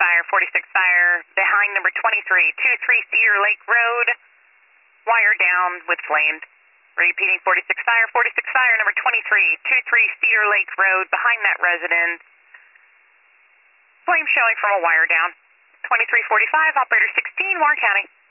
46 fire, behind number 23, 23 Cedar Lake Road, wire down with flames. Repeating 46 fire, number 23, 23 Cedar Lake Road, behind that residence. Flame showing from a wire down. 2345, operator 16, Warren County.